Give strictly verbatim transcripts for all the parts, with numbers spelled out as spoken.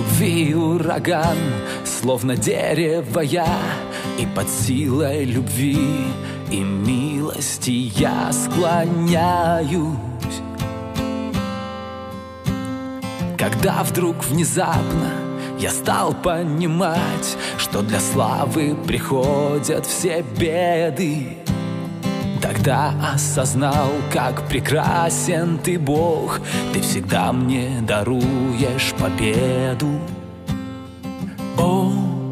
любви ураган, словно дерево я, и под силой любви и милости я склоняюсь. Когда вдруг внезапно я стал понимать, что для славы приходят все беды, тогда осознал, как прекрасен ты, Бог. Ты всегда мне даруешь победу. О,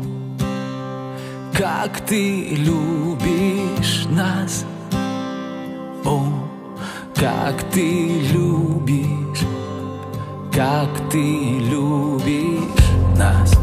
как ты любишь нас! О, как ты любишь! Как ты любишь нас!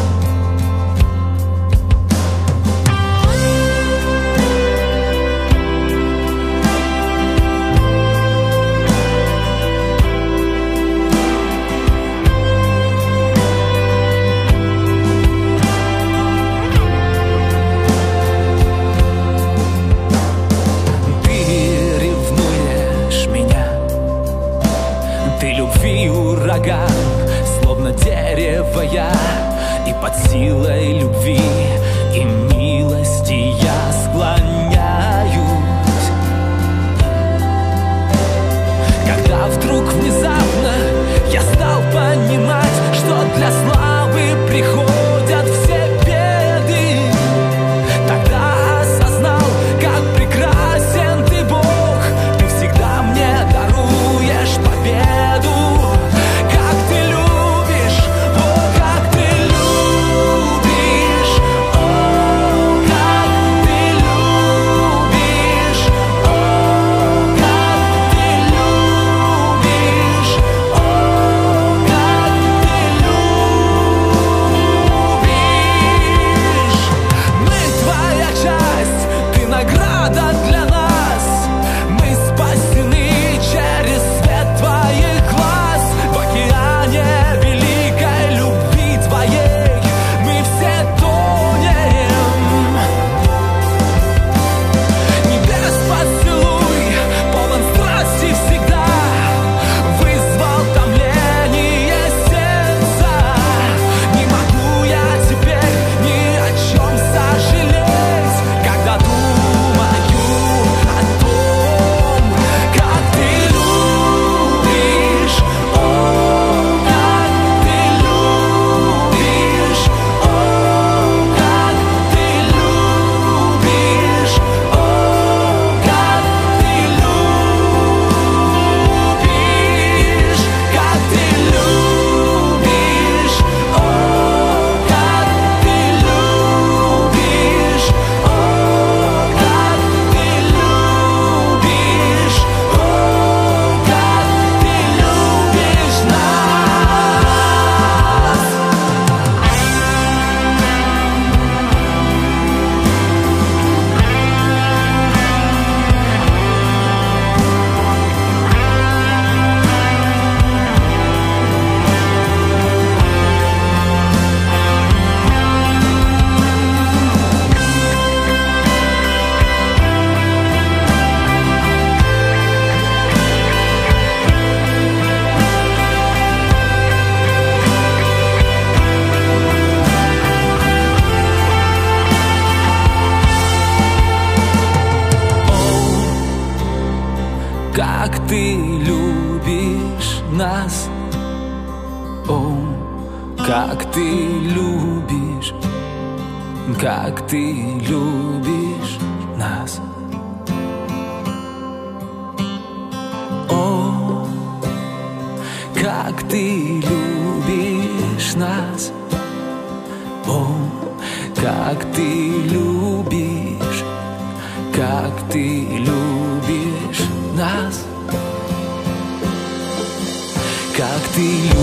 Ураган, словно дерево я, и под силой любви и милости я склоняюсь. Когда вдруг внезапно я стал понимать, что для славы приходят все беды, тогда осознал, как прекрасен ты, Бог. Ты всегда мне даруешь победу. Как ты любишь нас! О, как ты любишь! Как ты любишь нас! О, как ты любишь нас! О, как ты любишь! Как ты любишь нас! Как ты